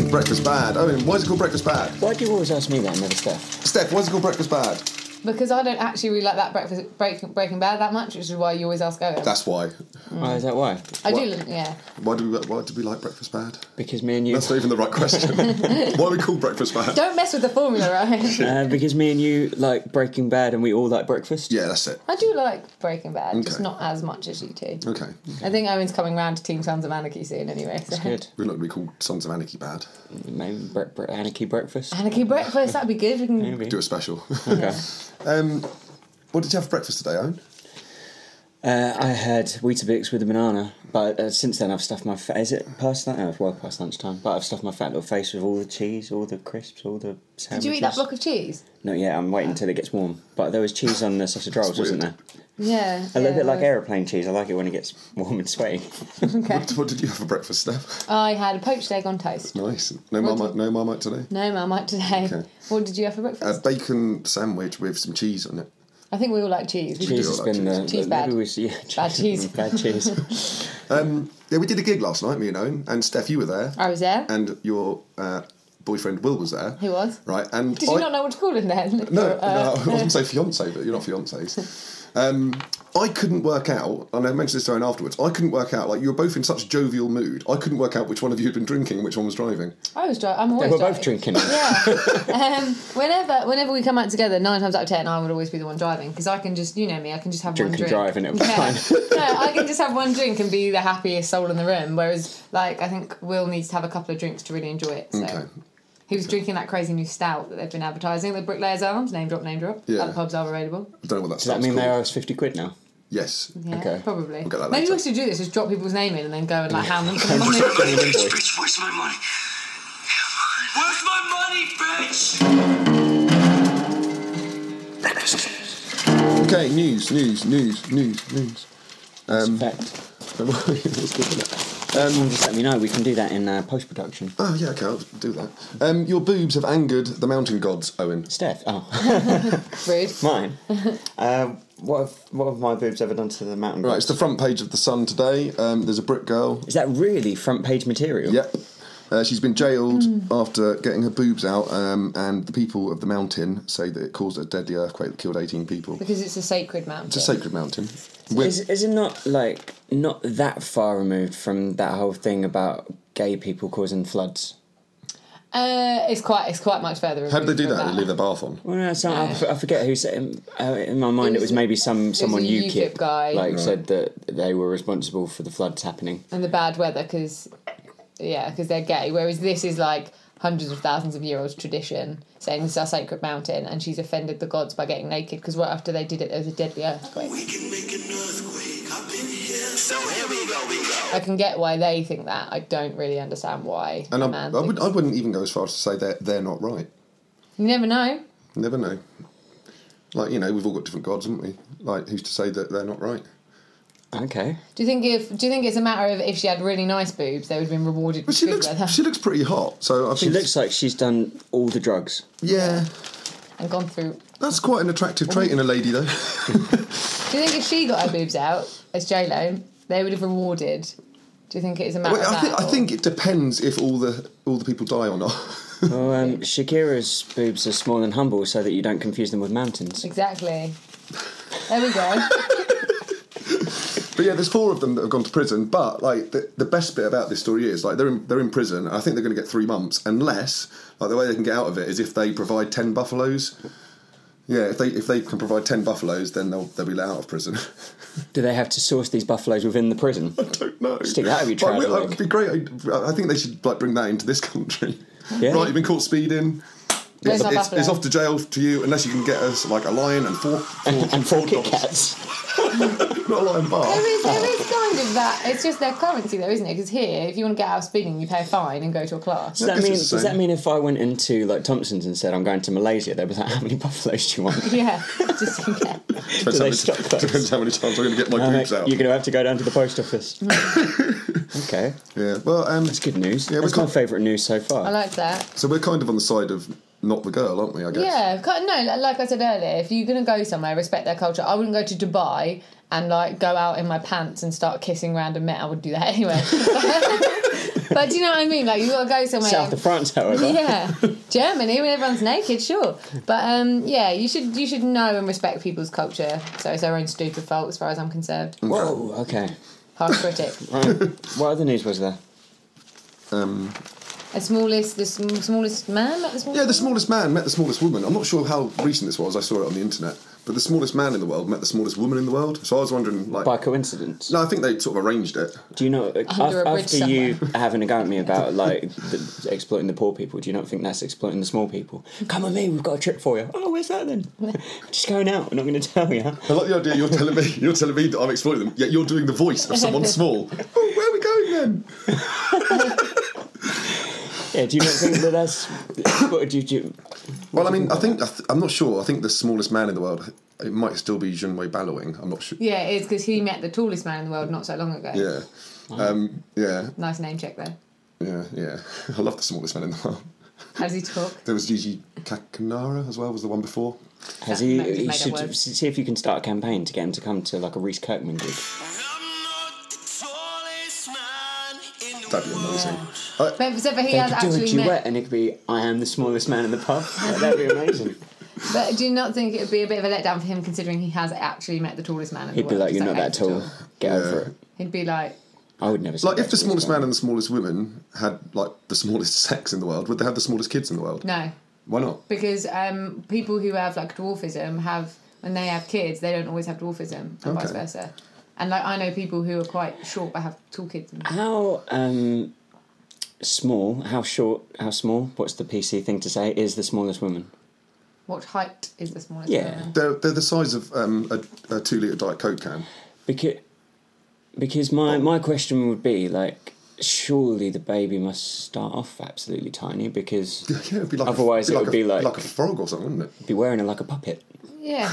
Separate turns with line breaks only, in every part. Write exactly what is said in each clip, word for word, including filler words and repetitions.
Owen, breakfast bad. Owen, why is it called breakfast bad?
Why do you always ask me that and never Steph?
Steph, why is it called breakfast bad?
Because I don't actually really like that breakfast break, Breaking Bad that much, which is why you always ask Owen.
That's why.
Mm. Oh, is that why?
I
What?
do, yeah.
Why do we why do we like breakfast bad?
Because me and you...
That's not even the right question. Why are we called breakfast bad?
Don't mess with the formula, right?
uh, because me and you like Breaking Bad and we all like breakfast.
Yeah, that's it.
I do like Breaking Bad,
Okay.
just not as much as you two.
Okay.
I think Owen's coming round to Team Sons of Anarchy soon anyway. So.
That's good.
We're not going to be called Sons of Anarchy bad.
Maybe bre- bre- Anarchy breakfast.
Anarchy breakfast, that'd be good. We can...
Maybe.
Do a special.
Okay.
um, what did you have for breakfast today, Owen?
Uh, I had Weetabix with a banana, but uh, since then I've stuffed my fa- is it past that? No, it's well past lunchtime. But I've stuffed my fat little face with all the cheese, all the crisps, all the sandwiches.
Did you eat that block of cheese?
Not yet. I'm waiting until it gets warm. But there was cheese on the sausage rolls, wasn't there?
Yeah.
A little
yeah,
bit like
well,
aeroplane cheese. I like it when it gets warm and sweaty.
Okay.
What, what did you have for breakfast, Steph?
I had a poached egg on toast.
Nice. No
What
marmite, no marmite today?
No, Marmite today.
Okay.
What did you have for breakfast?
A bacon sandwich with some cheese on it.
I think we all like cheese. We
Cheese
do
has
like
been the,
Cheese
the
bad.
maybe we see yeah,
Bad cheese.
bad cheese.
Um, yeah, we did a gig last night, me and Owen, and Steph, you were there,
I was there.
and your uh, boyfriend Will was there.
He was.
Right, and
Did
I,
you not know what to call him then?
No,
Or, uh,
no, I was going to say fiancé, but you're not fiancés. Um, I couldn't work out, and I mentioned this to Owen afterwards, I couldn't work out, like, you were both in such a jovial mood, I couldn't work out which one of you had been drinking and which one was driving.
I was driving. I'm
They
always
were
driving.
both drinking.
Yeah. um, whenever, whenever we come out together, nine times out of ten, I would always be the one driving because I can just, you know me, I can just have
Drink
one
and
drink.
drive and it'll be
yeah.
fine.
No, I can just have one drink and be the happiest soul in the room. Whereas, like, I think Will needs to have a couple of drinks to really enjoy it. So.
Okay.
He was drinking that crazy new stout that they've been advertising, the Bricklayers Arms, name drop, name drop.
Yeah.
Other pubs are available.
I don't know what that
Does that
sounds
mean they
called.
owe us fifty quid now?
Yes.
Yeah,
Okay.
probably.
We'll get that
Maybe
later.
we should do this, just drop people's name in and then go and like hand them some money.
Bitch, where's my money? Where's my money, bitch?
Okay, news, news, news, news, news. Um,
Fact.
That's good, isn't it?
Um, just let me know. We can do that in uh, post production.
Oh, yeah, okay, I'll do that. Um, your boobs have angered the mountain gods, Owen.
Steph. Oh,
Rude.
mine. um, what have what have my boobs ever done to the mountain?
Right, it's the front page of The Sun today. Um, there's a brick girl.
Is that really front page material?
Yep. Uh, she's been jailed after getting her boobs out, um, and the people of the mountain say that it caused a deadly earthquake that killed eighteen people.
Because it's a sacred mountain.
It's a sacred mountain. We're-
Is, is it not like not that far removed from that whole thing about gay people causing floods?
Uh, it's quite it's quite much further.
How did they do
removed
that?
from
They leave their bath on?
Well, no, some, I, f- I forget who said. Uh, in my mind,
It
it
was-
was, maybe some someone
a
UKIP,
UKIP guy.
like
Right.
said that they were responsible for the floods happening.
And the bad weather, because yeah, because they're gay. Whereas this is like hundreds of thousands of year old tradition, saying this is our sacred mountain, and she's offended the gods by getting naked. Because right after they did it, there was a deadly earthquake.
We can make an earthquake up in here. So here we go, we go.
I can get why they think that. I don't really understand why.
And
a
I,
man
I, would,
thinks-
I wouldn't even go as far as to say they're, they're not right.
You never know.
Never know. Like, you know, we've all got different gods, haven't we? Like, who's to say that they're not right?
Okay.
Do you think if do you think it's a matter of if she had really nice boobs, they would have been rewarded
But
with
she
good
looks
weather
she looks pretty hot, so I
She
think...
looks like she's done all the drugs.
Yeah.
and gone through?
That's quite an attractive trait in a lady, though.
Do you think if she got her boobs out as J Lo, they would have rewarded? Do you think it is a matter
Wait,
of
I,
that?
think, I
or-
think it depends if all the all the people die or not.
Well, um, Shakira's boobs are small and humble, so that you don't confuse them with mountains.
Exactly. There we go.
But yeah, there's four of them that have gone to prison. But like the, the best bit about this story is like they're in, they're in prison. And I think they're going to get three months unless like the way they can get out of it is if they provide ten buffaloes. Yeah, if they if they can provide ten buffaloes, then they'll they'll be let out of prison.
Do they have to source these buffaloes within the prison?
I don't know.
Stick that out of your
But I
trouser
will-
leg.
It'd be great. I, I think they should like bring that into this country.
Yeah.
Right, you've been caught speeding.
There's
It's,
no
it's,
buffalo.
it's off to jail to you unless you can get us like a lion and four, four
And four Kit
dogs.
Kats.
Not a lion bar.
There is, there is kind of that. It's just their currency, though, isn't it? Because here, if you want to get out of speeding, you pay a fine and go to a class.
Does that
guess
mean?
it's the
Does
same.
that mean if I went into like Thompson's and said I'm going to Malaysia, they'd be like, "How many buffaloes do you want?"
Yeah, just yeah.
Depends,
Do
how
they
many,
stock those?
depends how many times I'm going to get my
Uh,
boobs out.
You're going to have to go down to the post office. Okay,
Yeah, well, um,
that's good news.
Yeah,
That's
we're
my
co-
favourite news so far.
I like that.
so we're kind of on the side of not the girl, aren't we? I guess.
Yeah, kind- no, like I said earlier, if you're going to go somewhere, respect their culture. I wouldn't go to Dubai and like go out in my pants and start kissing random men. I would do that anyway. But do you know what I mean? Like, you got to go somewhere.
South of France, however.
Yeah, Germany, when everyone's naked, sure. But um, yeah, you should you should know and respect people's culture. So it's their own stupid fault, as far as I'm concerned.
Whoa, okay.
Harsh critic.
Right. What other news was there?
Um,
The smallest, the sm- smallest man met the smallest.
yeah, the smallest man met the smallest woman. I'm not sure how recent this was. I saw it on the internet. But the smallest man in the world met the smallest woman in the world. So I was wondering, like,
By coincidence.
no, I think they sort of arranged it.
Do you know,
Under a bridge
after you having a go at me about like the, exploiting the poor people, do you not think that's exploiting the small people? Come with me, we've got a trip for you. Oh, where's that then? Just going out, I'm not going to tell you.
I like the idea you're telling me you're telling me that I'm exploiting them, yet you're doing the voice of someone small. Oh, where are we going then?
Yeah, do you not think that that's... What do you, do you,
Well, I mean, I think I th- I'm not sure. I think the smallest man in the world, it might still be Junwei Ballowing. I'm not sure.
Yeah, it is because he met the tallest man in the world not so long ago.
Yeah, um, yeah,
Nice name check there.
yeah, yeah. I love the smallest man in the world.
How does he talk?
There was Gigi Kakanara as well. Was the one before?
has
That
he...
maybe
he
made up
should
words.
see if you can start a campaign to get him to come to like a Reese Kirkman gig.
That'd be amazing.
But, but he
They
has
could do a
actually
duet
met.
and it could be, I am the smallest man in the pub. Like, that'd be amazing.
But do you not think it would be a bit of a letdown for him, considering he has actually met the tallest man in
He'd
the
be
world?
like, you're
Just
not that
okay.
tall. Get over
Yeah.
it.
He'd be like,
I would never say
Like,
that
if the
to
smallest
this guy.
man and the smallest woman had like the smallest sex in the world, would they have the smallest kids in the world?
no,
Why not?
because um, people who have like dwarfism have, when they have kids, they don't always have dwarfism, and vice
Okay.
versa. And like I know people who are quite short but have tall kids. And
How um, small, how short, how small, what's the P C thing to say, is the smallest woman?
what height is the smallest?
Yeah.
woman?
They're they're the size of um, a, a two litre Diet Coke can.
Because, because my, my question would be, like, surely the baby must start off absolutely tiny because
Yeah, it'd be like
otherwise
a,
it
it'd
would
be
be like,
like a frog or something, wouldn't it?
be wearing it like a puppet.
Yeah.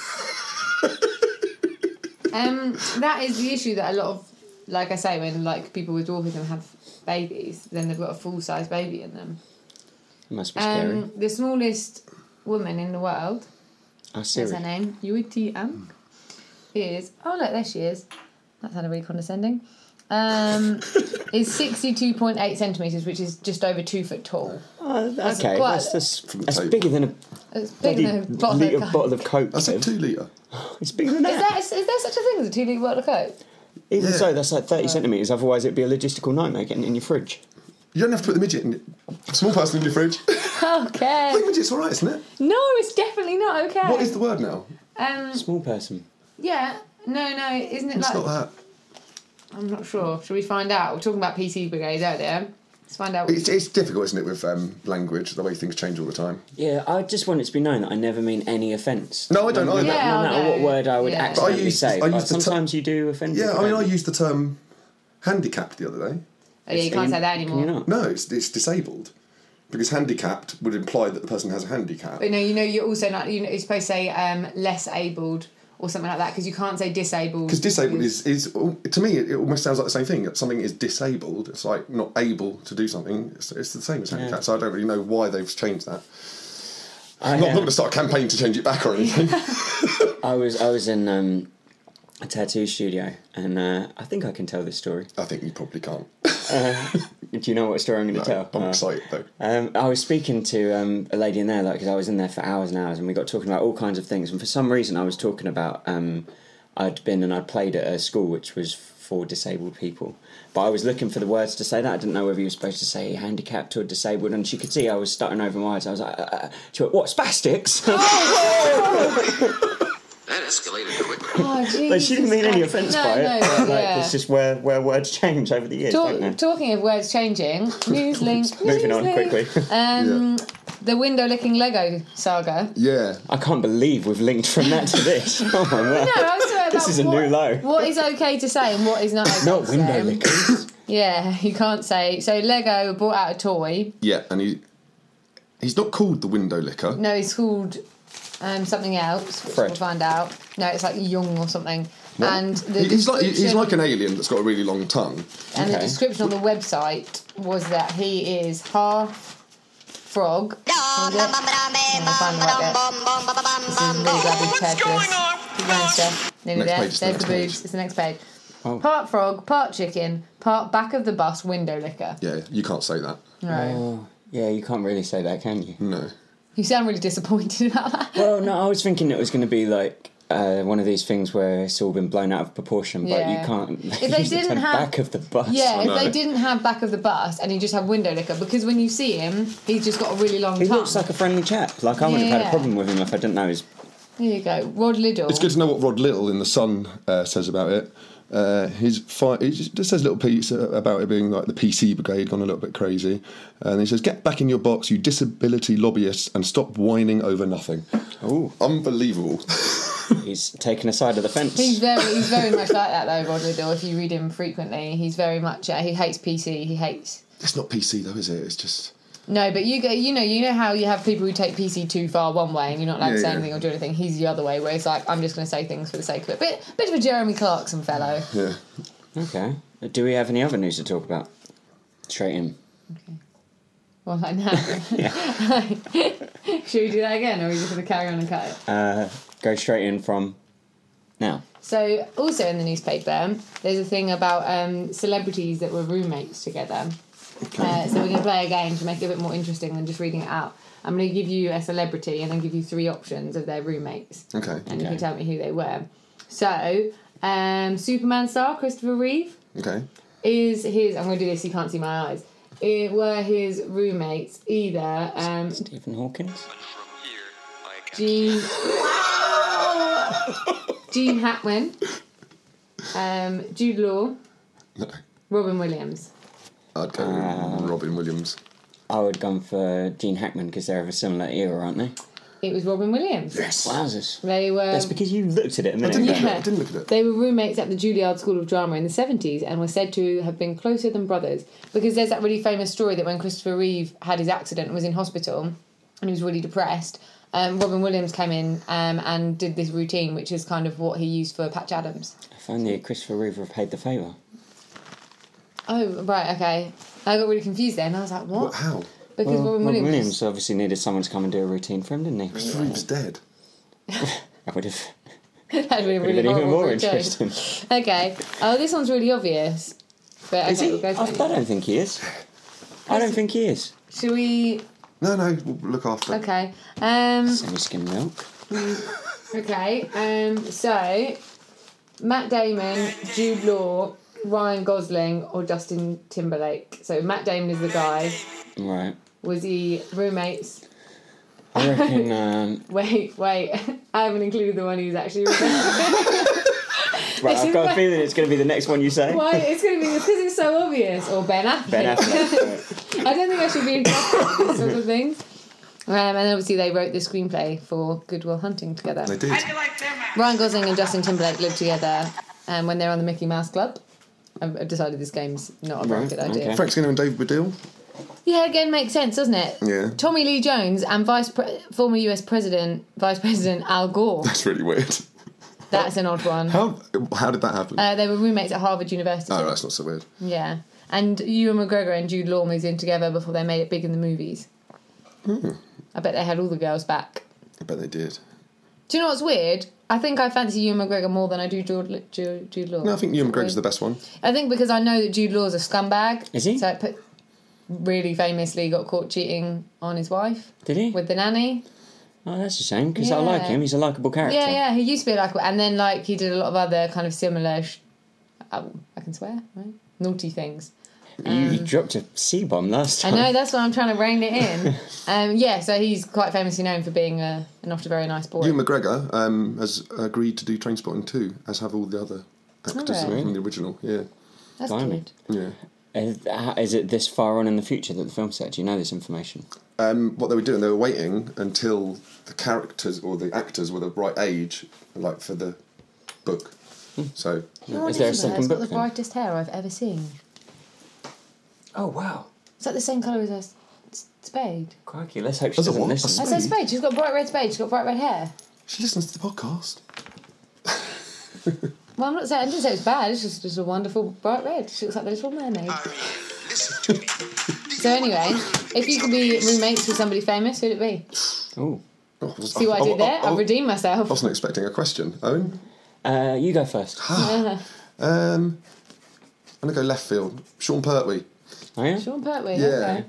um, that is the issue that a lot of, like I say, when like people with dwarfism have babies, then they've got a full size baby in them.
It must be scary.
Um, the smallest woman in the world,
Oh,
what's
Siri.
her name? Yui Ti Ang, is, oh look, there she is. That sounded really condescending. Um, is sixty-two point eight centimetres, which is just over two foot tall.
Oh,
That's
okay,
quite-
that's, that's,
From the
that's
table.
bigger than a
It's bigger
bloody
than a bottle
litre
of Coke.
bottle of Coke.
I said
Viv.
two litre.
It's bigger than
Is
that.
there, is there such a thing as a two litre bottle of Coke?
Even
Yeah.
so, that's like thirty centimetres, otherwise it'd be a logistical nightmare getting it in your fridge.
You don't have to put the midget in small person in your fridge. I
Okay.
think midget's all right, isn't it?
No, it's definitely not okay.
What is the word now?
Um,
Small person.
yeah, no, no, isn't it
It's
like...
not that.
I'm not sure. Shall we find out? We're talking about P C Brigade earlier. Let's find out. What...
It's, it's difficult, isn't it, with um, language, the way things change all the time.
Yeah, I just want it to be known that I never mean any offence.
No, I don't
no,
either.
No,
Yeah,
no
I
matter
know.
what word I would
Yeah.
accidentally
But I used-
say.
I
but
used the ter-
sometimes you do offend
Yeah,
people,
I mean, I
don't you?
used the term handicapped the other day.
Oh, yeah, you can't say that
Can
anymore.
you not?
No, it's, it's disabled. Because handicapped would imply that the person has a handicap.
But no, you know, you're also not. You know, you're supposed to say um, less abled or something like that because you can't say disabled.
Because disabled is, is, to me, it almost sounds like the same thing. Something is disabled. It's like not able to do something. It's, it's the same as handicapped. So I don't really know why they've changed that.
I,
I'm not,
uh,
not going to start a campaign to change it back or anything.
I was I was in um, a tattoo studio, and uh, I think I can tell this story.
I think you probably can't.
Uh, do you know what story I'm going to
No,
tell?
I'm
Uh,
excited though.
Um, I was speaking to um, a lady in there, like, because I was in there for hours and hours, and we got talking about all kinds of things. And for some reason, I was talking about um, I'd been and I'd played at a school which was for disabled people, but I was looking for the words to say that. I didn't know whether you were supposed to say handicapped or disabled, and she could see I was stuttering over my words. I was like, uh, uh, she went, "What, spastics?"
That escalated quickly.
Oh, Jesus
Like, she didn't mean any
Christ.
offence
no,
by it.
No,
but, like,
yeah.
it's just where, where words change over the years. don't they?
Talk, talking of words changing, news link.
Moving
news
on
link.
quickly.
Um, the window licking Lego saga.
Yeah.
I can't believe we've linked from that to this. Oh my word.
No, I was talking about
This is a
what,
new low.
What is okay to say and what is not okay
Not
to
window
say.
lickers.
Yeah, you can't say. So Lego brought out a toy.
Yeah, and he he's not called the window licker.
No, it's called um, something else, which
Fred.
we'll find out. No, it's like Young or something. And the
He- he's like he's
description-
like an alien that's got a really long tongue.
And the
Okay.
description on the website was that he is half frog. Was it? I'm gonna find the right bit. This is really glad we prepared for this. Keep going, Steph. Nearly
Next
there.
page is the
There's
next
the boobs.
page.
It's the next page.
Oh.
Part frog, part chicken, part back of the bus window licker.
Yeah, you can't say that.
Right.
Oh, yeah, you can't really say that, can you?
No.
You sound really disappointed about that.
Well, no, I was thinking it was going to be like uh, one of these things where it's all been blown out of proportion, but
Yeah.
you can't
If they
use the
didn't
term
have-
back of the bus.
Yeah, if
know.
they didn't have back of the bus and he just had window licker, because when you see him, he's just got a really long
He
tongue.
looks like a friendly chap. Like, I wouldn't have had
Yeah.
a problem with him if I didn't know his...
Here you go, Rod Liddell.
It's good to know what Rod Little in The Sun uh, says about it. Uh, his fi- he just just says a little piece uh, about it being like the P C brigade gone a little bit crazy. And he says, get back in your box, you disability lobbyists, and stop whining over nothing.
Ooh,
Unbelievable.
he's taken a side of the fence.
He's very, he's very much like that though, Rod Liddell. If you read him frequently, he's very much. Uh, he hates P C. He hates.
It's not P C though, is it? It's just...
No, but you go. You know, you know how you have people who take P C too far one way, and you're not allowed
Yeah,
to say
yeah.
anything or do anything. He's the other way, where it's like, I'm just going to say things for the sake of it. Bit, bit of a Jeremy Clarkson fellow.
Yeah.
Okay. Do we have any other news to talk about? Straight in.
Well, like now. Should we do that again, or are we just going to carry on and cut it?
Uh, go straight in from now.
So, also in the newspaper, there's a thing about um, celebrities that were roommates together. Uh, so we're going to play a game to make it a bit more interesting than just reading it out. I'm going to give you a celebrity and then give you three options of their roommates.
Okay.
And you
Okay.
can tell me who they were. So, um, Superman star Christopher Reeve
Okay.
is his... I'm going to do this, you can't see my eyes. It were his roommates either um,
Stephen Hawkins.
Gene... Gene Hackman, um, Jude Law,
No.
Robin Williams.
I'd go
Uh,
Robin Williams.
I would have gone for Gene Hackman because they're of a similar era, aren't they?
It was Robin Williams.
Yes.
Wowzers.
They were...
That's because you looked at it a
I
minute
didn't,
ago.
look at
Yeah.
it. I didn't look at it.
They were roommates at the Juilliard School of Drama in the seventies and were said to have been closer than brothers, because there's that really famous story that when Christopher Reeve had his accident and was in hospital and he was really depressed, um, Robin Williams came in um, and did this routine, which is kind of what he used for Patch Adams.
If only Christopher Reeve paid the favour.
Oh, right, okay. I got really confused then. I was like, what?
What? How?
Because
Well,
Robin
Robin
Williams...
Williams obviously needed someone to come and do a routine for him, didn't he?
Christopher Reeve's dead.
I would have
That'd be a
would
really
have been even
horrible
more
routine.
interesting.
Okay. Oh, this one's really obvious. But
Is
okay,
he?
we'll go for
I,
it.
I don't think he is. I don't think he is.
Should we...
No, no, we'll look after.
Okay. Um...
Semi-skim milk.
Okay, um, so Matt Damon, Jude Law, Ryan Gosling, or Justin Timberlake. So Matt Damon is the guy.
Right.
Was he roommates?
I reckon. Um,
Wait, wait. I haven't included the one who's actually roommates.
right,
It's
I've got a
in-
feeling it's going to be the next one you say.
Why? It's going to be because it's so obvious. Or Ben Affleck.
Ben Affleck. Right.
I don't think I should be interested in these sort of things. Um, and obviously they wrote the screenplay for Good Will Hunting together.
They did.
Ryan Gosling and Justin Timberlake lived together um, when they were on the Mickey Mouse Club. I've I've decided this game's not a very
Right,
good idea.
okay.
Frank Skinner and David Baddiel.
Yeah, again, makes sense, doesn't it?
Yeah.
Tommy Lee Jones and Vice Pre- former U S President, Vice President Al Gore.
That's really weird.
That's an odd one.
How how did that happen?
Uh, they were roommates at Harvard University.
oh, that's not so weird.
Yeah. And Ewan McGregor and Jude Law moved in together before they made it big in the movies.
Hmm.
I bet they had all the girls back.
I bet they did.
Do you know what's weird? I think I fancy Ewan McGregor more than I do Jude, Jude, Jude Law.
No, I think Ewan McGregor's the best one.
I think because I know that Jude Law's a scumbag.
Is he?
So it put, really famously got caught cheating on his wife
Did he?
with the nanny.
Oh, that's a shame because I like
Yeah.
him. He's a likeable character.
Yeah, yeah, he used to be like, and then like he did a lot of other kind of similar, sh- oh, I can swear, right? Naughty things.
You, you dropped a C bomb last
I
time.
know, that's why I'm trying to rein it in. um, yeah, so he's quite famously known for being a, not a very nice boy.
Ewan McGregor um, has agreed to do Trainspotting too, as have all the other actors
Oh, really?
from the original. Yeah,
That's
Blimey.
good.
yeah.
Is, how- is it this far on in the future that the film set? Do you know this information?
Um, what they were doing, they were waiting until the characters or the actors were the right age, like for the book. So
Laura
Is there a
Dishman
second
has
book
got the
then?
brightest hair I've ever seen.
Oh, wow.
Is that the same colour as her s- s- spade?
Crikey, let's hope she
As a
doesn't
what?
listen.
A
I said spade. She's got bright red spade. She's got bright red hair.
she listens to the podcast.
Well, I'm not saying I didn't say it was bad. It's just, just a wonderful bright red. She looks like the Little Mermaid.
Listen to me.
So anyway, if you could be roommates with somebody famous, who'd it be?
Oh.
Oh, was-
See what I did there?
I,
I've redeemed myself.
wasn't expecting a question, Owen.
Uh, you go first.
Um, I'm going to go left field. Sean Pertwee.
Oh, yeah?
Sean Pertwee.
Yeah.
Okay.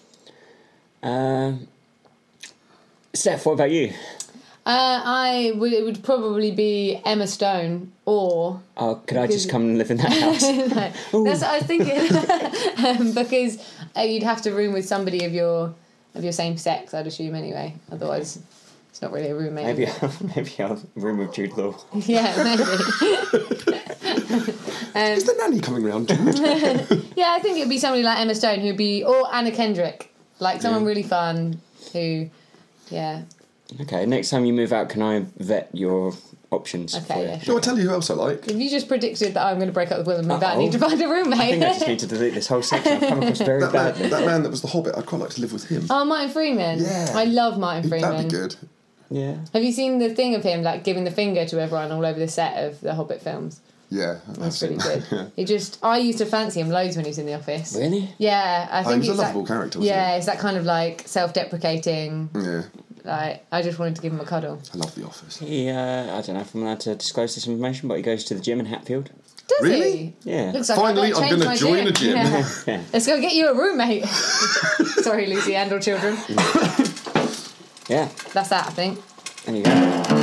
Um, Steph, what about you?
Uh, I would. It would probably be Emma Stone or.
Oh, could I just
Because-
come and live in that house?
No, that's what I was thinking. um, because uh, you'd have to room with somebody of your of your same sex, I'd assume anyway. Otherwise, it's not really a roommate.
Maybe I'll, maybe I'll room with Jude Law.
Yeah, maybe.
Is the nanny coming round, Jude?
Yeah, I think it'd be somebody like Emma Stone who'd be, or Anna Kendrick, like someone
Yeah.
really fun who, yeah.
Okay, next time you move out, can I vet your options
Okay,
for you?
yeah,
Shall I tell you who else I like?
If you just predicted that I'm going to break up with Will and move out, I
Uh-oh.
need to find a roommate.
I think I just need to delete this whole section. I've come across very
That man,
badly.
that man that was the Hobbit. I'd quite like to live with him.
Oh, Martin Freeman.
Yeah.
I love Martin Freeman.
That'd be good.
Yeah.
Have you seen the thing of him like giving the finger to everyone all over the set of the Hobbit films?
Yeah,
That's pretty
absolutely.
good. He just, I used to fancy him loads when he was in the office.
Really?
Yeah, I
Oh,
think
he was a
it's that-
lovable character, wasn't
Yeah, it's that kind of like self-deprecating.
Yeah,
Like I just wanted to give him a cuddle.
I love The Office.
He, uh, I don't know if I'm allowed to disclose this information, but he goes to the gym in Hatfield.
Does
Really?
he?
Yeah.
Looks like
Finally,
I've got
I'm
change
gonna
my
join a gym.
Yeah.
Yeah.
Let's go get you a roommate. Sorry, Lucy and or children.
Yeah.
That's that, I think.
There you go.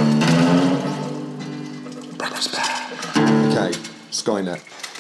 Okay, Skynet.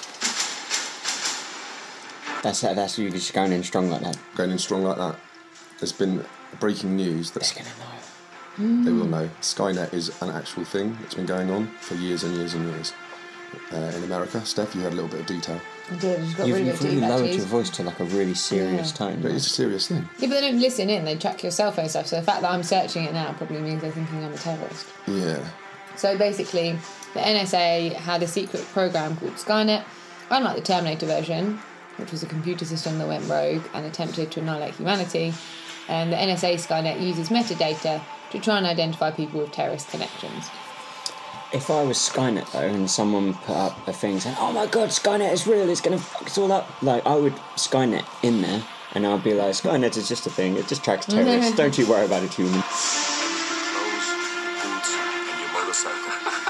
That's that's you just going in strong like that.
Going in strong like that. There's been breaking news that
They're gonna know.
they will know. Skynet is an actual thing that's been going on for years and years and years. Uh, in America, Steph, you had a little bit of detail.
I did. I just got
You've,
really
you've
good
really
deep,
lowered
actually.
your voice to like a really serious
Yeah.
tone.
But it's a serious thing.
Yeah, but they don't listen in. They track your cell phone stuff. So the fact that I'm searching it now probably means they're thinking I'm a terrorist.
Yeah.
So basically, the N S A had a secret program called Skynet, unlike the Terminator version, which was a computer system that went rogue and attempted to annihilate humanity. And the N S A Skynet uses metadata to try and identify people with terrorist connections.
If I was Skynet though, and someone put up a thing saying, "Oh my God, Skynet is real. It's gonna fuck us all up," like I would Skynet in there, and I'd be like, "Skynet is just a thing. It just tracks terrorists. Don't you worry about it, human."
Clothes, boots, and your motorcycle.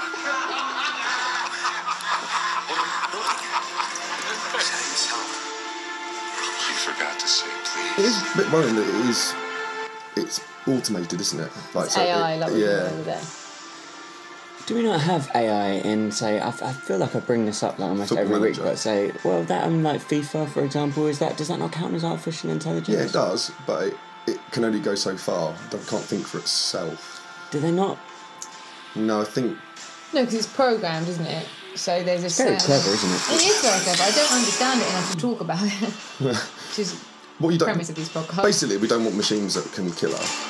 You forgot to say
It
please.
is a bit worrying that it is. It's automated, isn't it? Like so
A I,
it-
like we did the
yeah.
other day.
Do we not have A I in, say, I, f- I feel like I bring this up like almost
Football
every week,
manager.
but say, well, that um, like FIFA, for example, is that does that not count as artificial intelligence?
Yeah, it does, but it, it can only go so far. It can't think for itself.
Do they not?
No, I think
No, because it's programmed, isn't it? So there's a
It's very
certain-
clever, isn't
It
it?
is very clever. I don't understand it enough to talk about it. Which is
what you
the
don't.
premise of these podcasts.
Basically, we don't want machines that can kill us.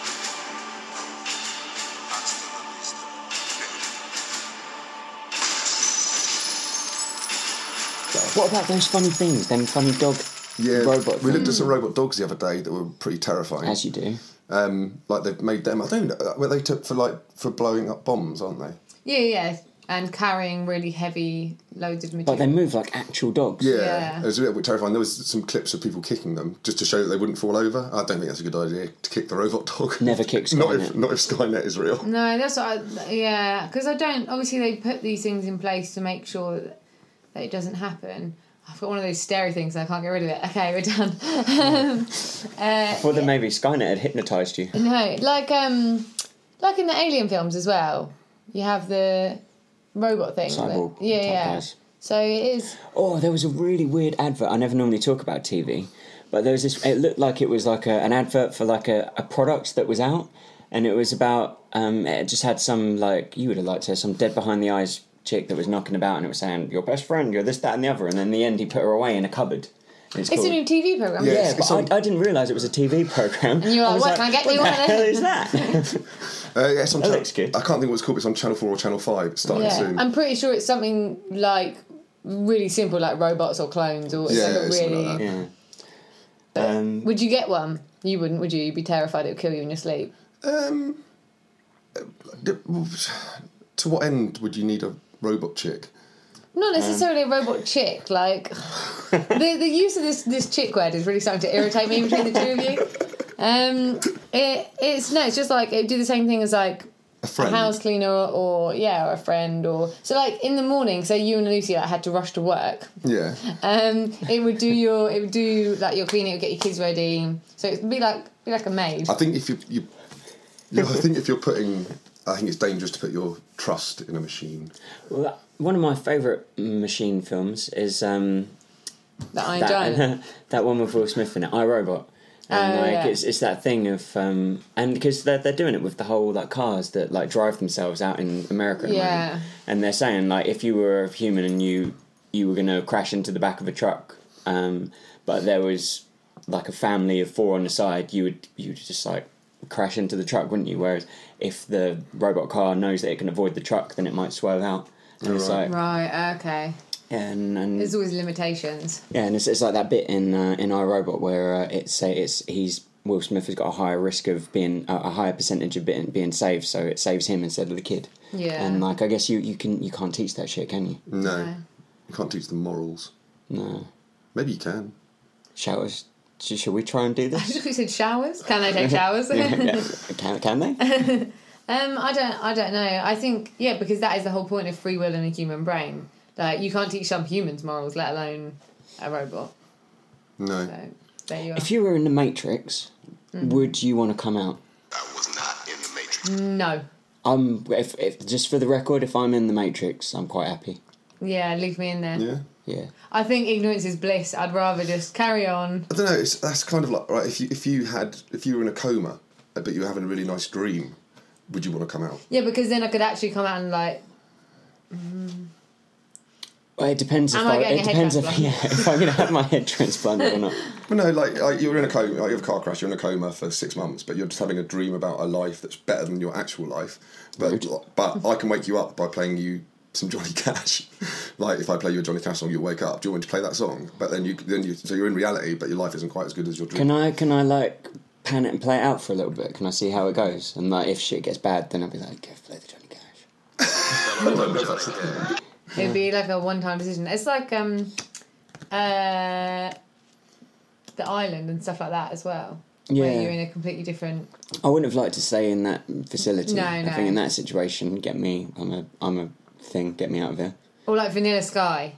What about those funny things, them funny dog
Yeah,
robot
we looked
things?
at some robot dogs the other day that were pretty terrifying.
As you do.
Um, like they've made them. I don't know where they took for like for blowing up bombs, aren't they?
Yeah, yeah. And carrying really heavy loads of
But
material.
they move like actual dogs.
Yeah,
Yeah.
it was a little bit terrifying. There was some clips of people kicking them just to show that they wouldn't fall over. I don't think that's a good idea to kick the robot dog.
Never kick
not
Skynet.
if not if Skynet is real.
No, that's what I... Yeah, because I don't... Obviously, they put these things in place to make sure that, that it doesn't happen. I've got one of those stereo things and I can't get rid of it. Okay, we're done. um, uh,
Well, then maybe Skynet had hypnotised you.
no, like um, like in the Alien films as well. You have the robot thing.
Cyborg
that- yeah,
type
yeah.
guys.
So it is...
Oh, there was a really weird advert. I never normally talk about T V, but there was this. It looked like it was like a, an advert for like a, a product that was out, and it was about. Um, it just had some like you would have liked to some dead behind the eyes chick that was knocking about, and it was saying your best friend, you're this, that, and the other, and then in the end he put her away in a cupboard. And It's,
It's
called,
a new T V programme.
Yeah,
yeah,
it's-
but
it's on-
I, I didn't realise it was a T V program.
And you were
I
like,
was
what, can I get me
what
one
the
of
hell
them?"
is that?
Uh, yeah, it's on
That
channel,
looks good.
I can't think what it's called. But it's on Channel Four or Channel Five. It's starting
Yeah,
soon.
I'm pretty sure it's something like really simple, like robots or clones, or it's
Yeah,
like a
it's something
really.
like that.
yeah. Um,
Would you get one? You wouldn't, would you? You'd be terrified it would kill you in your sleep.
Um, to what end would you need a robot chick?
Not necessarily a robot chick. Like the the use of this this chick word is really starting to irritate me between the two of you. Um, it it's no, it's just like it would do the same thing as like
A friend.
a house cleaner or, or yeah, or a friend, or so like in the morning. So you and Lucy like, had to rush to work.
Yeah.
Um, it would do your it would do like your cleaning, it would get your kids ready. So it'd be like be like a maid.
I think if you, you, you know, I think if you're putting, I think it's dangerous to put your trust in a machine.
Well, that, one of my favourite machine films is um,
The Iron
that,
Giant.
that one with Will Smith in it, iRobot. And
Oh,
like
yeah.
it's it's that thing of um, and because they're they're doing it with the whole like cars that like drive themselves out in America. at the
Yeah.
moment. And they're saying like if you were a human and you you were gonna crash into the back of a truck, um, but there was like a family of four on the side, you would you would just like crash into the truck, wouldn't you? Whereas if the robot car knows that it can avoid the truck, then it might swerve out. And
Oh,
it's
right.
like
Right. Okay.
and and
There's always limitations.
yeah, and it's, it's like that bit in uh, in iRobot where uh, it's say it's he's Will Smith has got a higher risk of being a, a higher percentage of being being saved, so it saves him instead of the kid.
Yeah.
And like I guess you, you can you can't teach that shit, can you?
No.
No.
You can't teach them morals.
No.
Maybe you can.
Showers. Sh- Should we try and do
I
this?
just we said showers. Can they take showers?
Yeah, yeah. Can can they?
Um, I don't. I don't know. I think yeah, because that is the whole point of free will in a human brain. Like you can't teach some humans morals, let alone a robot.
No.
So there you are.
If you were in the Matrix,
Mm-hmm.
would you want to come out?
I was not in the Matrix.
No.
Um, if, if just for the record, if I'm in the Matrix, I'm quite happy.
Yeah, leave me in there.
Yeah.
Yeah.
I think ignorance is bliss. I'd rather just carry on.
I don't know. It's, that's kind of like right. If you if you had if you were in a coma, but you were having a really nice dream, would you want to come out?
Yeah, because then I could actually come out and like.
Well, it depends if
Am I
I,
getting
it
a head
depends if
transplant?
yeah if I'm gonna have my head transplanted or not.
Well, no, like, like you were in a coma, like you have a car crash, you're in a coma for six months, but you're just having a dream about a life that's better than your actual life. But
Rude.
but I can wake you up by playing you some Johnny Cash. Like if I play you a Johnny Cash song, you'll wake up. Do you want me to play that song? But then you then you so you're in reality, but your life isn't quite as good as your dream.
Can I can I like pan it and play it out for a little bit? Can I see how it goes? And like if shit gets bad, then I'll be like, okay, play the Johnny Cash.
I don't know if that's-
It'd be like a one-time decision. It's like um, uh, the island and stuff like that as well. Where
Yeah.
you're in a completely different.
I wouldn't have liked to stay in that facility.
No,
I
no.
think in that situation, get me. I'm a I'm a thing. Get me out of here.
Or like Vanilla Sky.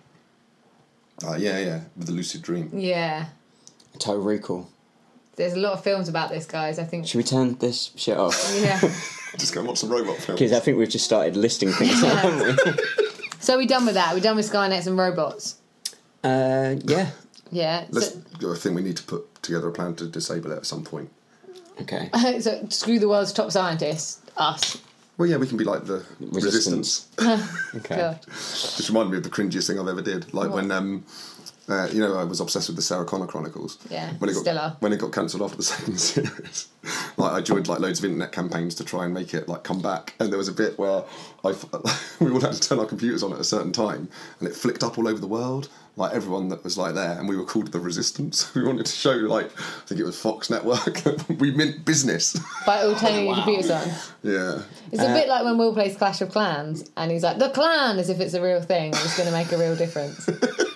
Uh, yeah, yeah, with the lucid dream.
Yeah.
Total Recall.
There's a lot of films about this, guys. I think.
Should we turn this shit off?
Yeah.
Just go and watch some robot films.
Because I think we've just started listing things,
Yeah.
haven't we?
So we're done with that. We're done with Skynets and robots.
Uh, yeah.
Yeah.
Let's,
So,
I think we need to put together a plan to disable it at some point.
Okay.
so screw the world's top scientists. Us.
Well, yeah, we can be like the
Resistance.
resistance.
Okay.
God.
Just reminded me of the cringiest thing I've ever did. Like
What?
when, um, uh, you know, I was obsessed with the Sarah Connor Chronicles.
Yeah,
When it got
still are.
when it got cancelled after the second series, like I joined like loads of internet campaigns to try and make it like come back. And there was a bit where I f- we all had to turn our computers on at a certain time, and it flicked up all over the world. Like everyone that was like there, and we were called the Resistance. We wanted to show like I think it was Fox Network. We meant business.
By all turning your computers on.
Yeah.
It's a bit like when Will plays Clash of Clans and he's like, the clan, as if it's a real thing and it's going to make a real difference.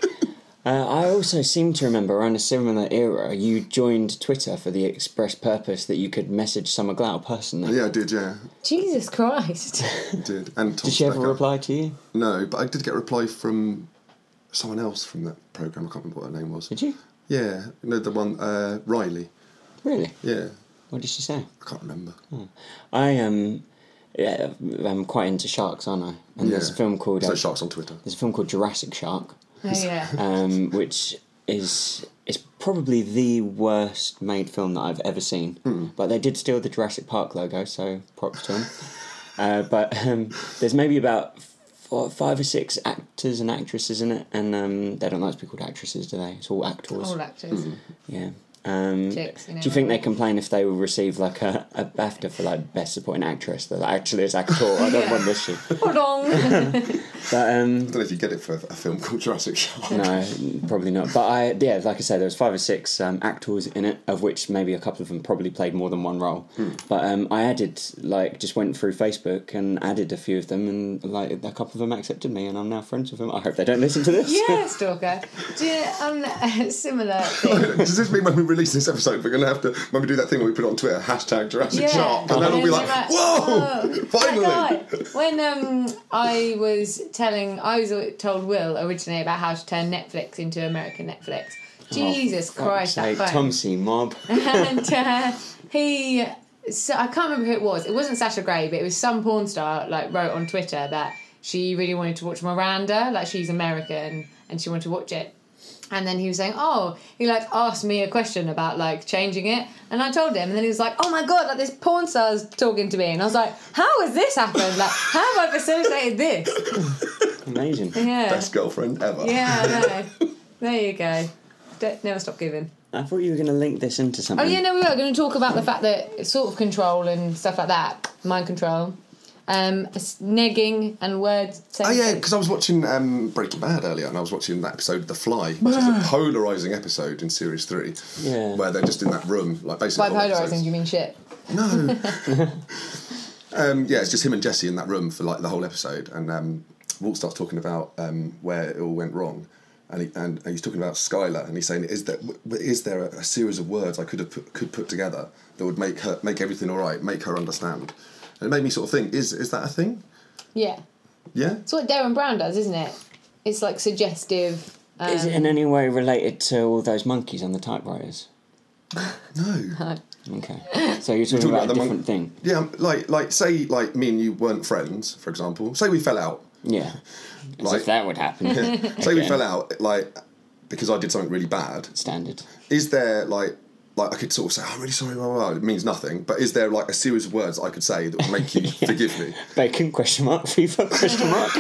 Uh, I also seem to remember around a similar era, you joined Twitter for the express purpose that you could message Summer Glau personally.
Yeah, I did. Yeah,
Jesus Christ.
I did. And Tom
Did she ever
Specker.
reply to you?
No, but I did get a reply from someone else from that program. I can't remember what her name was.
Did you?
Yeah, no, the one uh, Riley.
Really?
Yeah,
What did she say?
I can't remember.
I am. Yeah, I'm quite into sharks, aren't I? And
Yeah.
there's a film called
So
uh,
sharks on Twitter.
there's a film called Jurassic Shark,
Oh, yeah.
um, which is is probably the worst made film that I've ever seen. But they did steal the Jurassic Park logo, so props to them. uh, but um, there's maybe about four, five or six actors and actresses in it, and um, they don't like to be called actresses, do they? It's all actors.
All actors.
Yeah. Um,
Chicks, you know,
do you think they
all-
complain if they will receive like a, a BAFTA for like best supporting actress? They're like, actually, it's actor. I don't
Yeah.
want this shit.
Hold on.
But um,
I don't know if you get it for a film called Jurassic Shark.
no, probably not. But I, yeah, like I say, there was five or six um, actors in it, of which maybe a couple of them probably played more than one role.
Hmm.
But um, I added, like, just went through Facebook and added a few of them, and like a couple of them accepted me, and I'm now friends with them. I hope they don't listen to this.
Yeah, stalker. Do you, um, a similar thing.
Does this mean when we release this episode, we're going to have to, when we do that thing where we put it on Twitter, hashtag Jurassic
Yeah.
Shark, and then we'll be like,
Like,
whoa,
oh,
finally!
that guy. When um, I was telling, I was told Will originally about how to turn Netflix into American Netflix. Jesus
Oh,
Christ, that
Like
phone.
Tom C. Mob.
And uh, he, so I can't remember who it was. It wasn't Sasha Grey, but it was some porn star. Like wrote on Twitter that she really wanted to watch Miranda. Like she's American and she wanted to watch it. And then he was saying, oh, he like asked me a question about like changing it, and I told him, and then he was like, oh my god, like this porn star's talking to me, and I was like, how has this happened? Like, how have I facilitated this?
Amazing.
Yeah,
Best girlfriend ever.
yeah, I know. There you go. Don't, never stop giving.
I thought you were going to link this into
Oh
something.
yeah, no, we were going to talk about the fact that sort of control and stuff like that, mind control, um, s- negging and words.
Oh yeah, because I was watching um, Breaking Bad earlier, and I was watching that episode, The Fly, which is a polarising episode in series three,
Yeah.
where they're just in that room, like basically.
By
all
polarising,
episodes.
do you mean shit?
No. um, yeah, it's just him and Jesse in that room for like the whole episode, and um, Walt starts talking about um, where it all went wrong, and, he, and he's talking about Skylar, and he's saying, "Is there is there a, a series of words I could have put, could put together that would make her make everything all right, make her understand?" And it made me sort of think: Is is that a thing?
Yeah.
Yeah.
It's what Darren Brown does, isn't it? It's like suggestive. Um,
Is it in any way related to all those monkeys on the typewriters?
No.
Okay. So you're talking
talking
about,
about
a
the mon-
different thing.
Yeah, like like say like me and you weren't friends, for example. Say we fell out.
Yeah. As
Like-
if that would happen.
Say we
Okay.
fell out, like because I did something really bad.
Standard.
Is there like like I could sort of say, oh, I'm really sorry, blah, blah, blah. It means nothing. But is there like a series of words I could say that would make you forgive me?
Bacon, question mark, FIFA, question mark.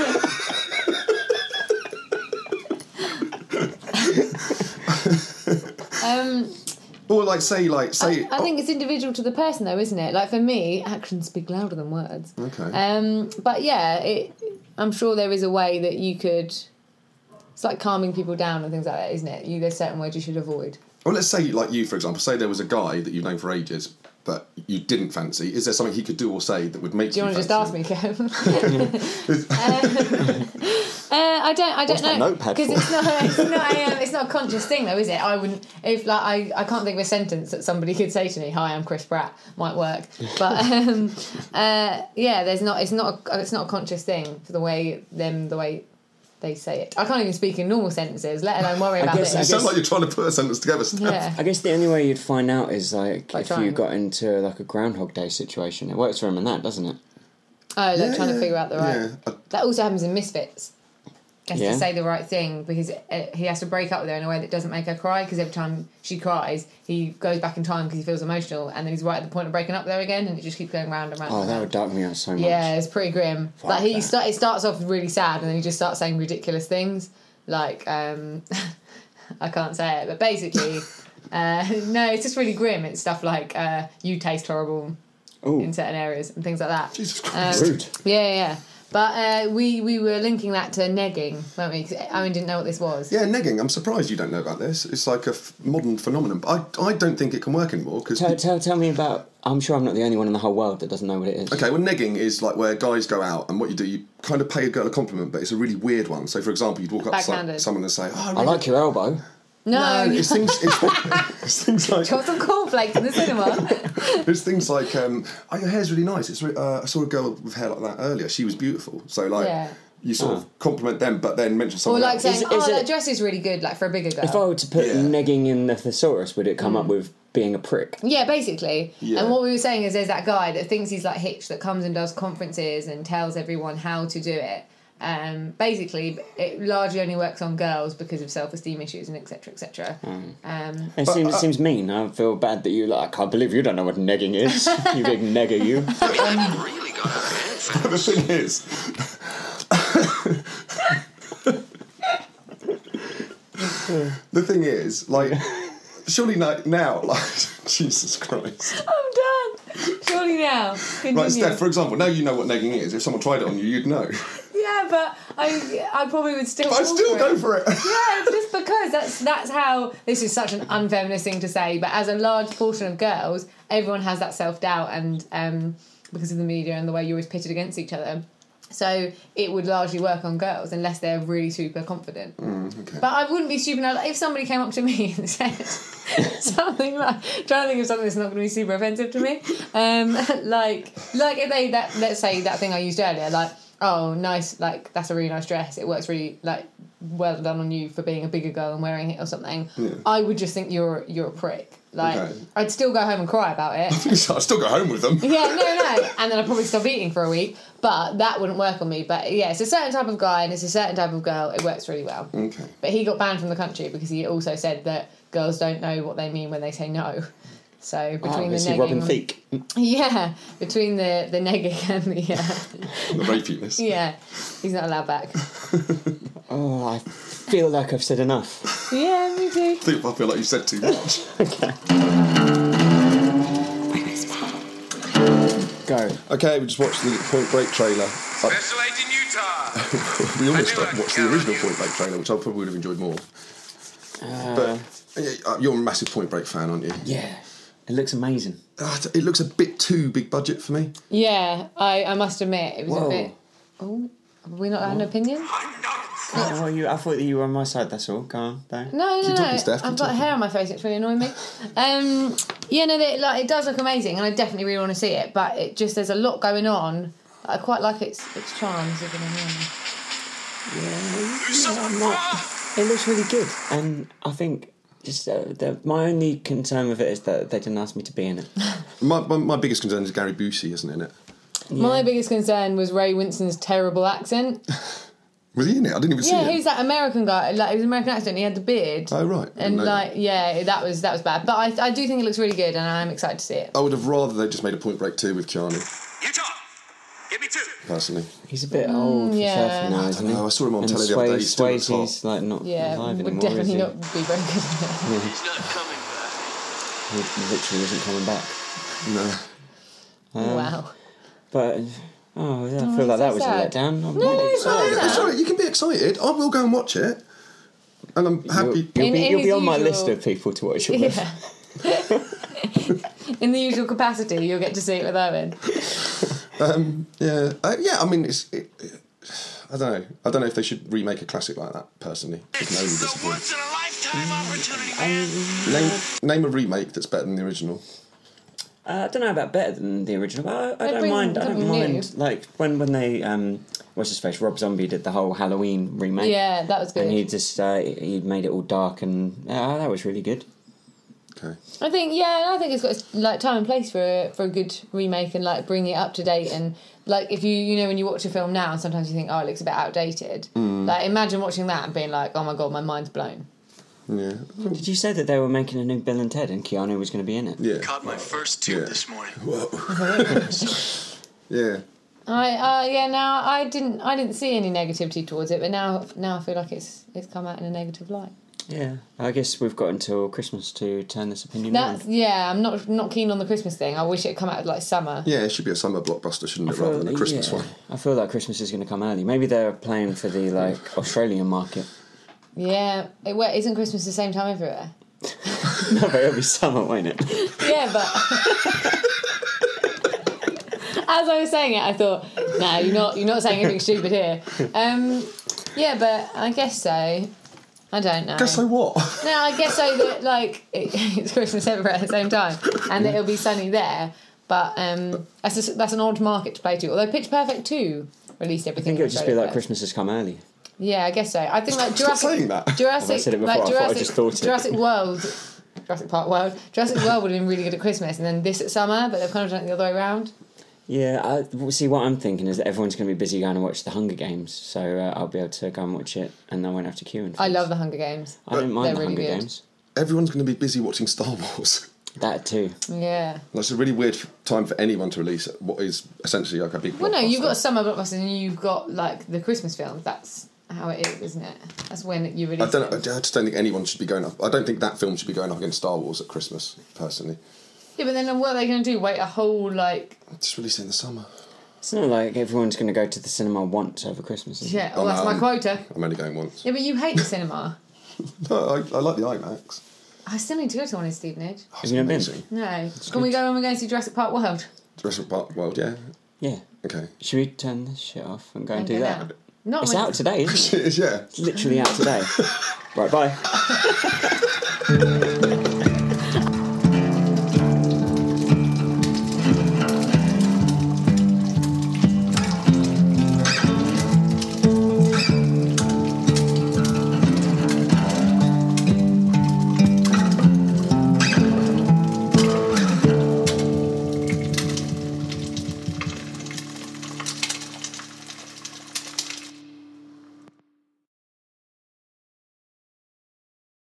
um,
Or like say like say
I, I think it's individual to the person, though, isn't it? Like for me, actions speak louder than words.
Okay.
Um, but yeah, it, I'm sure there is a way that you could. It's like calming people down and things like that, isn't it? You there's certain words you should avoid.
Well, let's say like you, for example. Say there was a guy that you've known for ages, but you didn't fancy. Is there something he could do or say that would make
Do you
you?
want to just ask
fancy
me, Kev? Uh, I don't. I don't
What's that
know
notepad
because
for?
it's not. It's not. A, um, it's not a conscious thing, though, is it? I wouldn't. If like I, I can't think of a sentence that somebody could say to me. Hi, I'm Chris Pratt. Might work, but um, uh, yeah, there's not. It's not. A, it's not a conscious thing for the way them the way they say it. I can't even speak in normal sentences, let alone worry
I
about
guess-
It
this.
sounds like you're trying to put a sentence together. Steph.
Yeah.
I guess the only way you'd find out is like
By
if you
trying.
got into like a Groundhog Day situation. It works for him in that, doesn't it?
Oh, like
Yeah,
trying to
yeah,
figure out the right.
yeah. I-
That also happens in Misfits. He has
Yeah.
to say the right thing because uh, he has to break up with her in a way that doesn't make her cry. Because every time she cries, he goes back in time because he feels emotional, and then he's right at the point of breaking up with her again, and it just keeps going round and round.
Oh,
and
that
round.
would dark me out so much.
Yeah, it's pretty grim.
Fuck
like he
that.
start, it starts off really sad, and then he just starts saying ridiculous things. Like um, I can't say it, but basically, uh, no, it's just really grim. It's stuff like uh, you taste horrible
Ooh.
in certain areas and things like that.
Jesus
Um,
Christ.
Rude.
Yeah, yeah, yeah. But uh, we we were linking that to negging, weren't we? 'Cause Owen didn't know what this was.
Yeah, negging. I'm surprised you don't know about this. It's like a f- modern phenomenon. I, I don't think it can work anymore because.
Tell, tell, tell me about... I'm sure I'm not the only one in the whole world that doesn't know what it is.
Okay, well, negging is like where guys go out and what you do, you kind of pay a girl a compliment, but it's a really weird one. So, for example, you'd walk up to some,
Backhanded.
someone and say, "Oh, I,
I
really
like your elbow.
No,
No, it's things. It's, it's things like
got some cornflakes in the cinema.
it's things like, um, "Oh, your hair's really nice." It's re- uh, I saw a girl with hair like that earlier. She was beautiful. So, like,
Yeah.
you sort of compliment them, but then mention
Or
someone
like
else.
saying,
Is-
"Oh,
is
that
it-
dress is really good," like for a bigger girl.
If I were to put
Yeah.
negging in the thesaurus, would it come
Mm.
up with being a prick?
Yeah, basically.
Yeah.
And what we were saying is there's that guy that thinks he's like Hitch that comes and does conferences and tells everyone how to do it. Um, basically, it largely only works on girls because of self-esteem issues and et cetera, et cetera.
Mm.
Um,
It seems, it seems mean. I feel bad that you like. I can't believe you don't know what negging is. You big negger, you.
Really got a fancy.
The thing is, the thing is, like, surely now, now like, Jesus Christ.
I'm done. Surely now. Continue.
Right, Steph, for example, now you know what negging is. If someone tried it on you, you'd know.
Yeah, but I I probably would still.
I'd
fall
still
for
go
it.
for it.
Yeah, just because that's that's how. This is such an unfeminist thing to say, but as a large portion of girls, everyone has that self doubt, and um, because of the media and the way you're always pitted against each other. So it would largely work on girls unless they're really super confident.
Mm, okay.
But I wouldn't be stupid enough if somebody came up to me and said something like, trying to think of something that's not going to be super offensive to me. Um, like, like if they that let's say that thing I used earlier, like, oh, nice, like that's a really nice dress. It works really like well done on you for being a bigger girl and wearing it or something.
Yeah.
I would just think you're you're a prick. Like,
Okay.
I'd still go home and cry about it.
I'd still go home with them.
Yeah, no, no. And then I'd probably stop eating for a week. But that wouldn't work on me. But yeah, it's a certain type of guy and it's a certain type of girl. It works really well.
Okay.
But he got banned from the country because he also said that girls don't know what they mean when they say no. So between
oh,
the
negging... Robin
negging...
Thicke.
Yeah, between the, the negging and the... Uh,
The rapiness.
yeah, he's not allowed back.
Oh, I feel like I've said enough.
Yeah, me too.
I think I feel like you said too much.
Okay. Go.
Okay, we just watched the Point Break trailer. I,
Special Agent Utah.
we almost
I knew
like,
I'd
watched the
count
original
you.
Point Break trailer, which I probably would have enjoyed more.
Uh,
But yeah, uh, you're a massive Point Break fan, aren't you?
yeah, it looks amazing.
Uh, it looks a bit too big budget for me.
Yeah, I, I must admit, it was
Whoa.
a bit... Oh, have we not had an opinion?
I'm not.
Oh, you, I thought that you were on my side, that's all. Go on, though.
No, no,
Keep
no.
talking, Steph, keep
I've got
talking.
hair on my face. It's really annoying me. Um, yeah, no, they, like it does look amazing, and I definitely really want to see it. But it just there's a lot going on. I quite like its its charms. If you know what I mean.
Yeah,
Do something
not-
rough.
it looks really good. And I think just uh, the, my only concern with it is that they didn't ask me to be in it.
My, my, my biggest concern is Gary Busey isn't in it.
My biggest concern was Ray Winston's terrible accent.
Was he in it? I didn't even see
Yeah,
him.
who's that American guy? Like, he was an American accent. He had the beard.
Oh, right. I
And
didn't know
like, yeah, that was that was bad. But I I do think it looks really good, and I'm excited to see it.
I would have rather they just made a Point Break two with Keanu,
Utah. Give me two.
personally.
He's a bit old for
yeah.
surfing now, isn't he?
know, I saw him on
and
telly the other day, he
Swayze-
still looks hot.
Swayze's like not
Yeah,
alive
would
anymore,
definitely
is he?
not be very good.
He's not coming back.
He literally isn't coming back.
No.
Um,
Wow.
But oh, yeah, I
Oh,
feel like
so
that was
sad.
a letdown. I'm
No,
really
it's not
excited.
that.
It's all right, you can be excited. I will go and watch it. And I'm
You'll,
happy.
you'll
In-
be,
in
you'll be
his
on my
usual-
list of people to watch it with.
Yeah. In the usual capacity, you'll get to see it with Owen.
Um, yeah, uh, yeah. I mean, it's. It, it, I don't know. I don't know if they should remake a classic like that. Personally, it can only
It's a
disappoint.
once in a lifetime opportunity, man.
Name, name a remake that's better than the original.
Uh, I don't know about better than the original, but I, I
They'd
don't
bring
mind. I don't
something
mind.
new.
Like when when they um, what's his face? Rob Zombie did the whole Halloween remake.
Yeah, that was good.
And he just uh, he made it all dark, and uh, that was really good.
Okay.
I think yeah, and I think it's got its, like time and place for a, for a good remake and like bring it up to date and like if you you know when you watch a film now and sometimes you think oh it looks a bit outdated.
Mm.
Like imagine watching that and being like oh my god my mind's blown.
Yeah.
Did you say that they were making a new Bill and Ted, and Keanu was going to be in it?
Yeah.
Caught my first tube
Yeah.
this morning.
Yeah.
I uh, yeah now I didn't I didn't see any negativity towards it but now now I feel like it's it's come out in a negative light.
Yeah, I guess we've got until Christmas to turn this opinion
That's
around.
yeah I'm not not keen on the Christmas thing. I wish it had come out like summer.
Yeah, it should be a summer blockbuster, shouldn't
I
it,
feel-
rather than a Christmas
yeah,
one.
I feel like Christmas is going to come early. Maybe they're playing for the like Australian market.
Yeah, it, wait, isn't Christmas the same time everywhere?
No, but it'll be summer, won't it?
Yeah, but as I was saying it, I thought, no, you're not. You're not saying anything stupid here. Um, yeah, but I guess so. I don't know.
Guess so what?
No, I guess so that like it, it's Christmas everywhere at the same time, and that it'll be sunny there. But um, that's a, that's an odd market to play to. Although Pitch Perfect two released
I
everything.
think it would
in
just be
Australia
like
first.
Christmas has come early.
Yeah, I guess so. I think like
Stop
Jurassic,
saying that.
Jurassic,
Have I said it before?
like
I thought I
Jurassic,
just thought it.
Jurassic World, Jurassic Park World, Jurassic World would have been really good at Christmas, and then this at summer, but they've kind of done it the other way around.
Yeah, I, well, see, what I'm thinking is that everyone's going to be busy going to watch The Hunger Games, so uh, I'll be able to go and watch it, and I won't have to queue in.
I love the Hunger Games.
I don't mind
They're
The
really
Hunger
good.
Games.
Everyone's going to be busy watching Star Wars.
That too.
Yeah.
That's a really weird f- time for anyone to release what is essentially like a big
Well, no, you've got
blockbuster.
summer blockbusters, and you've got like the Christmas films. That's how it is, isn't it? That's when you release
I don't. I
them.
just don't think anyone should be going up. I don't think that film should be going up against Star Wars at Christmas. Personally,
Yeah, but then what are they going to do? Wait a whole like.
just release it in the summer.
It's not like everyone's going to go to the cinema once over Christmas. Is it?
Yeah, well,
Oh,
that's
no,
my
I'm-
quota.
I'm only going once.
Yeah, but you hate the cinema.
No, I, I like the IMAX.
I still need to go to one in Stevenage.
Oh,
Have
it's
you never been?
amazing.
No. Can we go when we go and see Jurassic Park World?
Jurassic Park World, yeah.
Yeah.
Okay.
Should we turn this shit off and go and,
And
do
go
that?
now. Not
It's
when-
out today, isn't it?
It is, yeah.
It's literally out today. Right, bye.